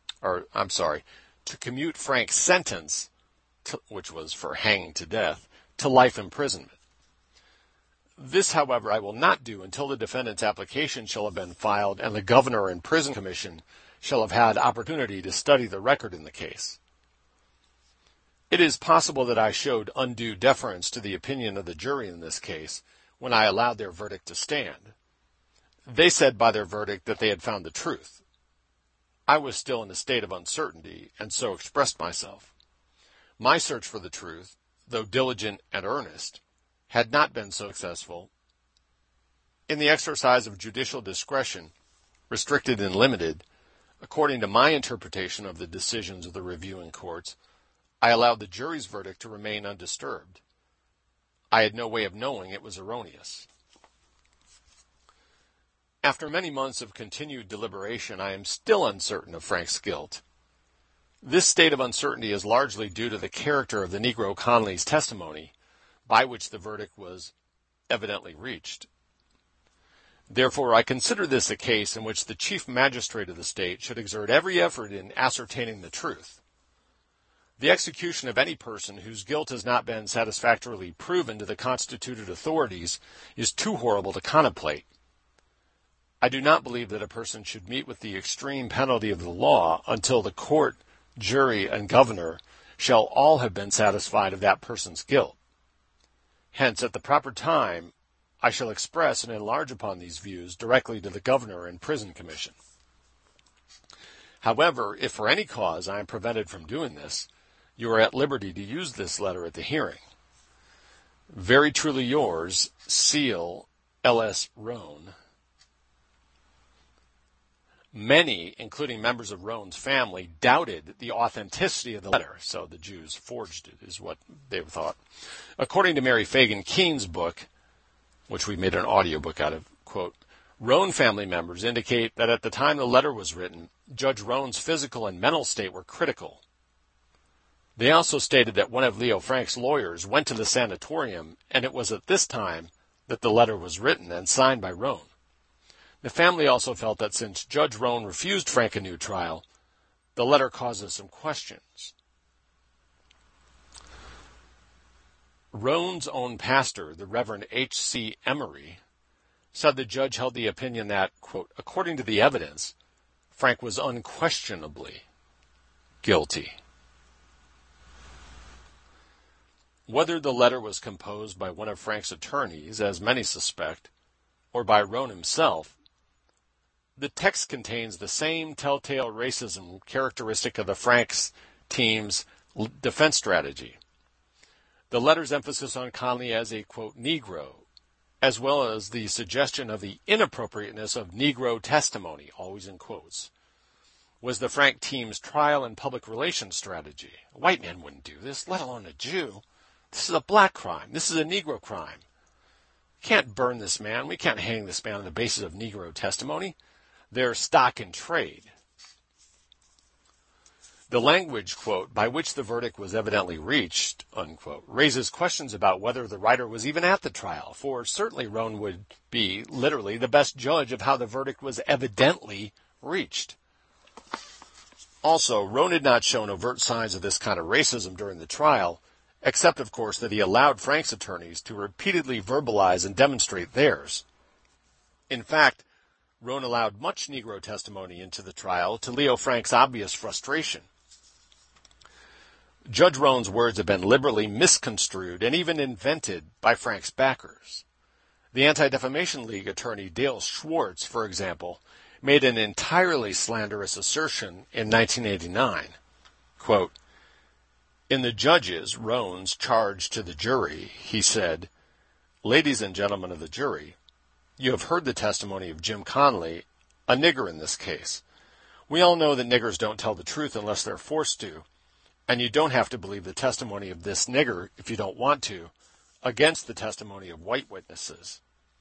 To commute Frank's sentence, which was for hanging to death, to life imprisonment. This, however, I will not do until the defendant's application shall have been filed and the governor and prison commission shall have had opportunity to study the record in the case. It is possible that I showed undue deference to the opinion of the jury in this case when I allowed their verdict to stand. They said by their verdict that they had found the truth. I was still in a state of uncertainty, and so expressed myself. My search for the truth, though diligent and earnest, had not been so successful. In the exercise of judicial discretion, restricted and limited, according to my interpretation of the decisions of the reviewing courts, I allowed the jury's verdict to remain undisturbed. I had no way of knowing it was erroneous. After many months of continued deliberation, I am still uncertain of Frank's guilt. This state of uncertainty is largely due to the character of the Negro Conley's testimony, by which the verdict was evidently reached. Therefore, I consider this a case in which the chief magistrate of the state should exert every effort in ascertaining the truth. The execution of any person whose guilt has not been satisfactorily proven to the constituted authorities is too horrible to contemplate. I do not believe that a person should meet with the extreme penalty of the law until the court, jury, and governor shall all have been satisfied of that person's guilt. Hence, at the proper time, I shall express and enlarge upon these views directly to the governor and prison commission. However, if for any cause I am prevented from doing this, you are at liberty to use this letter at the hearing. Very truly yours, seal, L.S. Roane. Many, including members of Roane's family, doubted the authenticity of the letter, so the Jews forged it, is what they thought. According to Mary Fagan Keene's book, which we made an audiobook out of, quote, Roane family members indicate that at the time the letter was written, Judge Roane's physical and mental state were critical. They also stated that one of Leo Frank's lawyers went to the sanatorium, and it was at this time that the letter was written and signed by Roane. The family also felt that since Judge Roane refused Frank a new trial, the letter causes some questions. Roane's own pastor, the Reverend H.C. Emery, said the judge held the opinion that, quote, according to the evidence, Frank was unquestionably guilty. Whether the letter was composed by one of Frank's attorneys, as many suspect, or by Roane himself, the text contains the same telltale racism characteristic of the Frank's team's defense strategy. The letter's emphasis on Conley as a, quote, Negro, as well as the suggestion of the inappropriateness of Negro testimony, always in quotes, was the Frank team's trial and public relations strategy. A white man wouldn't do this, let alone a Jew. This is a black crime. This is a Negro crime. We can't burn this man. We can't hang this man on the basis of Negro testimony. They're stock in trade. The language, quote, by which the verdict was evidently reached, unquote, raises questions about whether the writer was even at the trial, for certainly Roane would be literally the best judge of how the verdict was evidently reached. Also, Roane had not shown overt signs of this kind of racism during the trial, except, of course, that he allowed Frank's attorneys to repeatedly verbalize and demonstrate theirs. In fact, Roane allowed much Negro testimony into the trial to Leo Frank's obvious frustration. Judge Roane's words have been liberally misconstrued and even invented by Frank's backers. The Anti-Defamation League attorney Dale Schwartz, for example, made an entirely slanderous assertion in 1989. Quote, in the judge's, Roane's, charge to the jury, he said, ladies and gentlemen of the jury, you have heard the testimony of Jim Conley, a nigger in this case. We all know that niggers don't tell the truth unless they're forced to, and you don't have to believe the testimony of this nigger, if you don't want to, against the testimony of white witnesses.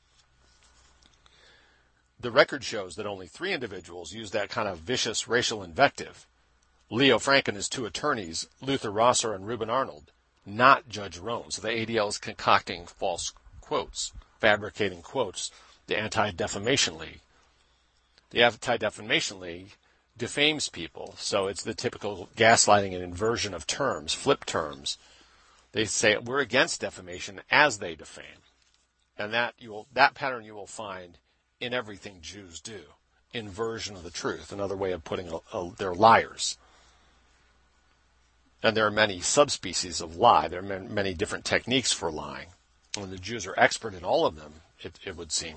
The record shows that only 3 individuals used that kind of vicious racial invective. Leo Frank and his 2 attorneys, Luther Rosser and Reuben Arnold, not Judge Rohn. So the ADL is concocting false quotes, fabricating quotes, the Anti-Defamation League. The Anti-Defamation League defames people, so it's the typical gaslighting and inversion of terms, flip terms. They say we're against defamation as they defame. And that pattern you will find in everything Jews do. Inversion of the truth, another way of putting they're liars. And there are many subspecies of lie. There are many different techniques for lying. And the Jews are expert in all of them, it would seem.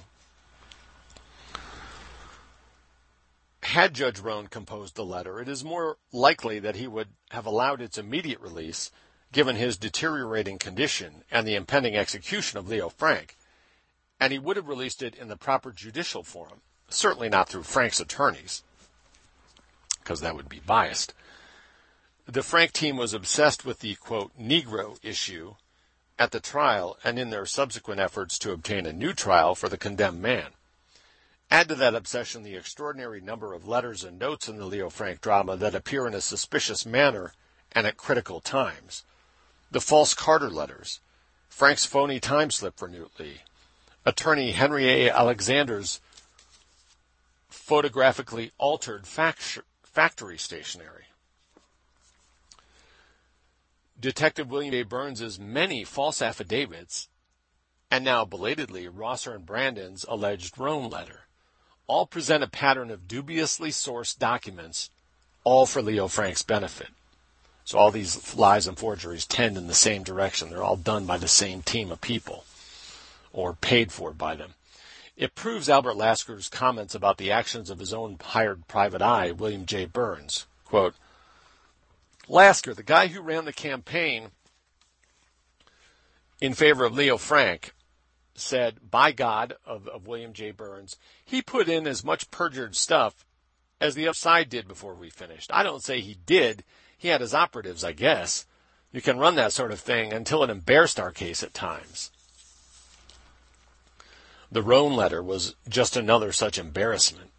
Had Judge Rohn composed the letter, it is more likely that he would have allowed its immediate release, given his deteriorating condition and the impending execution of Leo Frank. And he would have released it in the proper judicial forum, certainly not through Frank's attorneys, because that would be biased. The Frank team was obsessed with the, quote, Negro issue at the trial and in their subsequent efforts to obtain a new trial for the condemned man. Add to that obsession the extraordinary number of letters and notes in the Leo Frank drama that appear in a suspicious manner and at critical times. The false Carter letters, Frank's phony time slip for Newt Lee, attorney Henry A. Alexander's photographically altered factory stationery, Detective William J. Burns' many false affidavits, and now belatedly Rosser and Brandon's alleged Rohn letter, all present a pattern of dubiously sourced documents, all for Leo Frank's benefit. So all these lies and forgeries tend in the same direction. They're all done by the same team of people, or paid for by them. It proves Albert Lasker's comments about the actions of his own hired private eye, William J. Burns. Quote, Lasker, the guy who ran the campaign in favor of Leo Frank, said, by God, of William J. Burns, he put in as much perjured stuff as the other side did before we finished. I don't say he did. He had his operatives, I guess. You can run that sort of thing until it embarrassed our case at times. The Rohn letter was just another such embarrassment.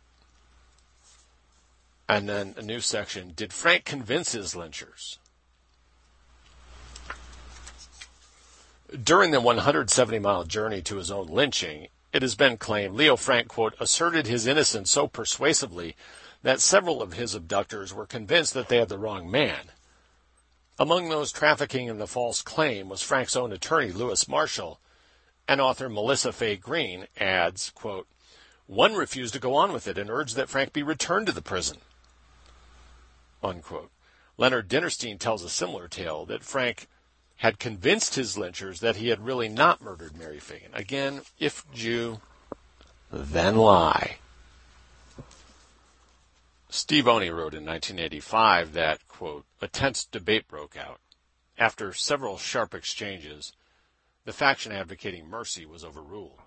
And then a new section, did Frank convince his lynchers? During the 170-mile journey to his own lynching, it has been claimed Leo Frank, quote, asserted his innocence so persuasively that several of his abductors were convinced that they had the wrong man. Among those trafficking in the false claim was Frank's own attorney, Lewis Marshall, and author Melissa Fay Green adds, quote, one refused to go on with it and urged that Frank be returned to the prison, unquote. Leonard Dinnerstein tells a similar tale that Frank had convinced his lynchers that he had really not murdered Mary Fagan. Again, if Jew, then lie. Steve Oney wrote in 1985 that, quote, a tense debate broke out. After several sharp exchanges, the faction advocating mercy was overruled,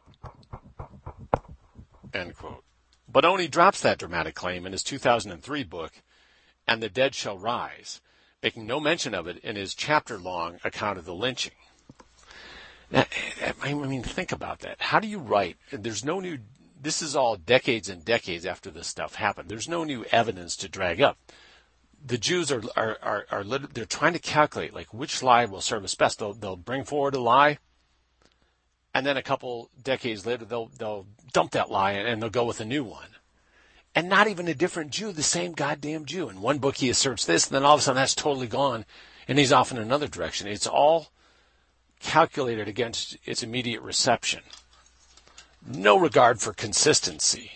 end quote. But Oney drops that dramatic claim in his 2003 book, And the Dead Shall Rise, making no mention of it in his chapter-long account of the lynching. Now, I mean, think about that. How do you write? There's no new, this is all decades and decades after this stuff happened. There's no new evidence to drag up. The Jews they're trying to calculate, like, which lie will serve us best. They'll bring forward a lie, and then a couple decades later, they'll dump that lie and they'll go with a new one. And not even a different Jew, the same goddamn Jew. In one book he asserts this, and then all of a sudden that's totally gone, and he's off in another direction. It's all calculated against its immediate reception. No regard for consistency.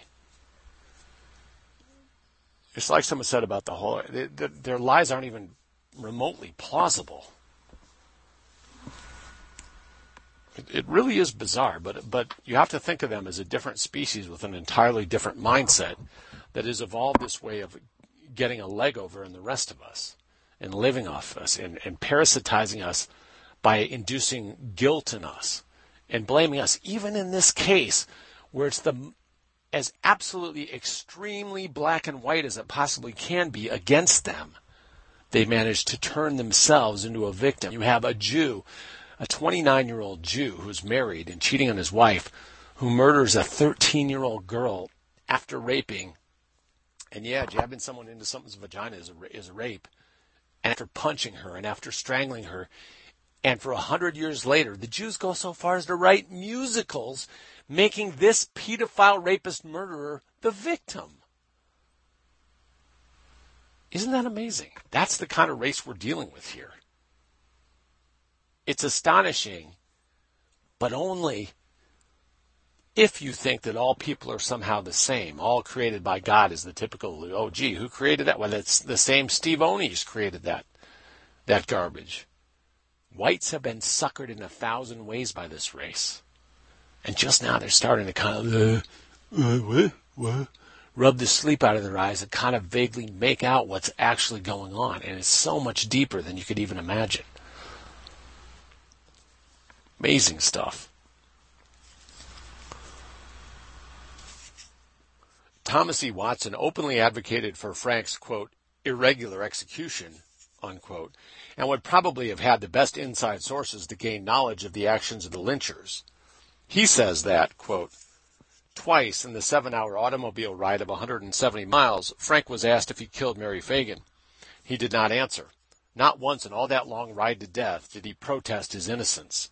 It's like someone said about the whole, their lies aren't even remotely plausible. It really is bizarre, but you have to think of them as a different species with an entirely different mindset that has evolved this way of getting a leg over in the rest of us and living off us and parasitizing us by inducing guilt in us and blaming us, even in this case where it's as absolutely extremely black and white as it possibly can be against them. They managed to turn themselves into a victim. You have a Jew, a 29-year-old Jew who's married and cheating on his wife, who murders a 13-year-old girl after raping. And yeah, jabbing someone into someone's vagina is a rape. And after punching her and after strangling her. And for 100 years later, the Jews go so far as to write musicals making this pedophile, rapist, murderer the victim. Isn't that amazing? That's the kind of race we're dealing with here. It's astonishing, but only if you think that all people are somehow the same, all created by God is the typical, oh gee, who created that? Well, it's the same Steve Oni's created that garbage. Whites have been suckered in 1,000 ways by this race. And just now they're starting to kind of rub the sleep out of their eyes and kind of vaguely make out what's actually going on. And it's so much deeper than you could even imagine. Amazing stuff. Thomas E. Watson openly advocated for Frank's, quote, irregular execution, unquote, and would probably have had the best inside sources to gain knowledge of the actions of the lynchers. He says that, quote, twice in the 7-hour automobile ride of 170 miles, Frank was asked if he killed Mary Fagan. He did not answer. Not once in all that long ride to death did he protest his innocence.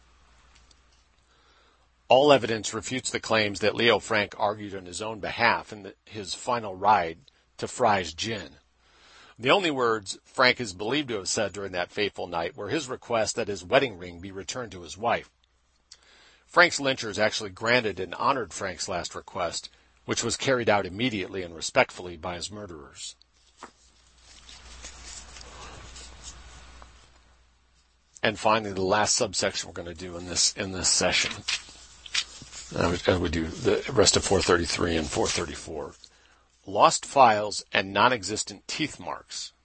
All evidence refutes the claims that Leo Frank argued on his own behalf in his final ride to Fry's Gin. The only words Frank is believed to have said during that fateful night were his request that his wedding ring be returned to his wife. Frank's lynchers actually granted and honored Frank's last request, which was carried out immediately and respectfully by his murderers. And finally, the last subsection we're going to do in this session. I would do the rest of 433 and 434. Lost files and non-existent teeth marks.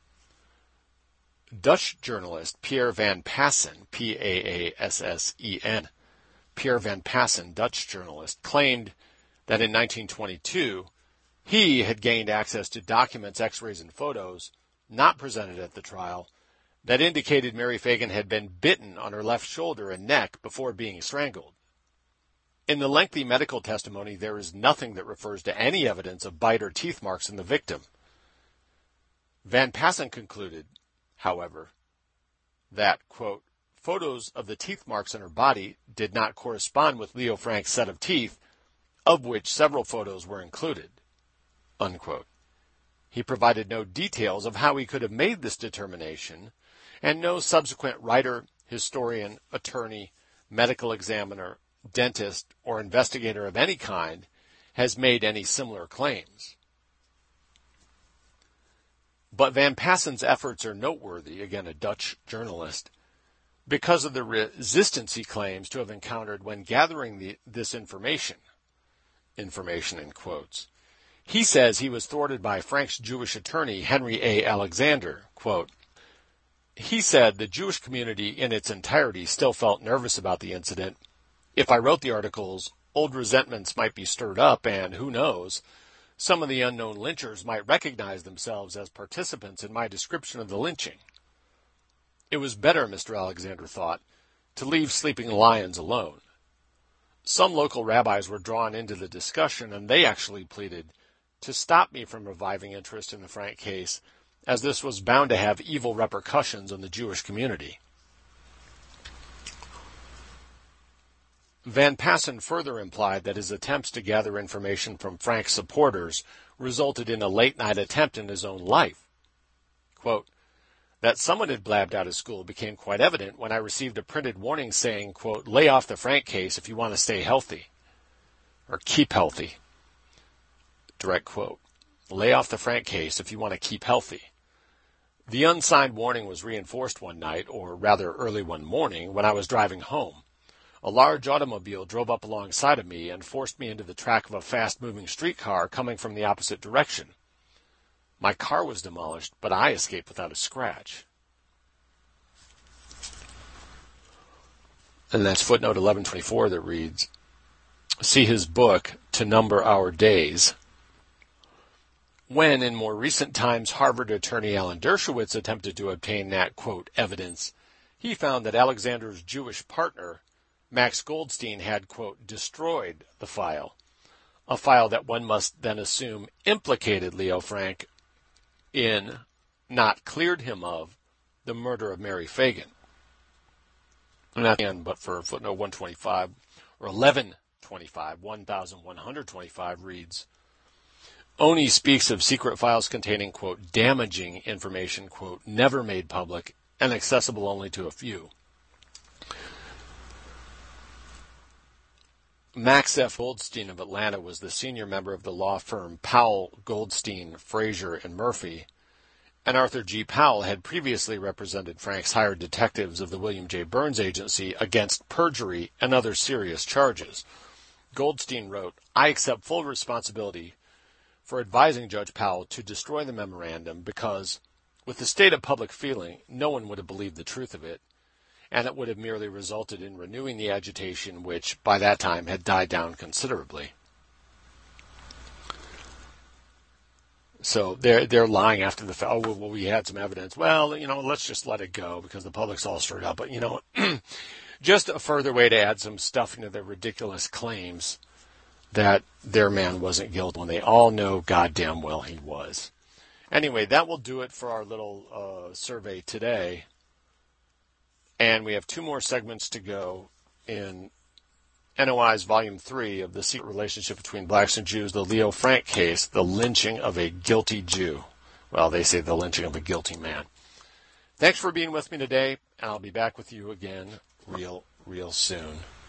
Dutch journalist Pierre van Passen, P-A-A-S-S-E-N, Pierre van Passen, Dutch journalist, claimed that in 1922 he had gained access to documents, x-rays, and photos not presented at the trial that indicated Mary Fagan had been bitten on her left shoulder and neck before being strangled. In the lengthy medical testimony, there is nothing that refers to any evidence of bite or teeth marks in the victim. Van Passen concluded, however, that, quote, photos of the teeth marks on her body did not correspond with Leo Frank's set of teeth, of which several photos were included, unquote. He provided no details of how he could have made this determination, and no subsequent writer, historian, attorney, medical examiner, dentist, or investigator of any kind has made any similar claims. But Van Passen's efforts are noteworthy, again a Dutch journalist, because of the resistance he claims to have encountered when gathering this information in quotes. He says he was thwarted by Frank's Jewish attorney, Henry A. Alexander, quote, he said the Jewish community in its entirety still felt nervous about the incident. If I wrote the articles, old resentments might be stirred up, and who knows, some of the unknown lynchers might recognize themselves as participants in my description of the lynching. It was better, Mr. Alexander thought, to leave sleeping lions alone. Some local rabbis were drawn into the discussion, and they actually pleaded to stop me from reviving interest in the Frank case, as this was bound to have evil repercussions on the Jewish community. Van Passen further implied that his attempts to gather information from Frank's supporters resulted in a late-night attempt in his own life. Quote, that someone had blabbed out of school became quite evident when I received a printed warning saying, quote, lay off the Frank case if you want to stay healthy, or keep healthy. Direct quote, lay off the Frank case if you want to keep healthy. The unsigned warning was reinforced one night, or rather early one morning, when I was driving home. A large automobile drove up alongside of me and forced me into the track of a fast-moving streetcar coming from the opposite direction. My car was demolished, but I escaped without a scratch. And that's footnote 1124 that reads, see his book, To Number Our Days. When, in more recent times, Harvard attorney Alan Dershowitz attempted to obtain that, quote, evidence, he found that Alexander's Jewish partner, Max Goldstein, had, quote, destroyed the file, a file that one must then assume implicated Leo Frank in, not cleared him of, the murder of Mary Fagan. Not the end, but for footnote 125 or 1125, 1125 reads, Oni speaks of secret files containing, quote, damaging information, quote, never made public and accessible only to a few. Max F. Goldstein of Atlanta was the senior member of the law firm Powell, Goldstein, Frazier, and Murphy, and Arthur G. Powell had previously represented Frank's hired detectives of the William J. Burns Agency against perjury and other serious charges. Goldstein wrote, I accept full responsibility for advising Judge Powell to destroy the memorandum because, with the state of public feeling, no one would have believed the truth of it, and it would have merely resulted in renewing the agitation which, by that time, had died down considerably. So they're lying after the fact. Oh, well, we had some evidence. Well, let's just let it go because the public's all stirred up. But, just a further way to add some stuff into their ridiculous claims that their man wasn't guilty when they all know goddamn well he was. Anyway, that will do it for our little survey today. And we have 2 more segments to go in NOI's Volume 3 of The Secret Relationship Between Blacks and Jews, the Leo Frank case, the lynching of a guilty Jew. Well, they say the lynching of a guilty man. Thanks for being with me today, and I'll be back with you again real soon.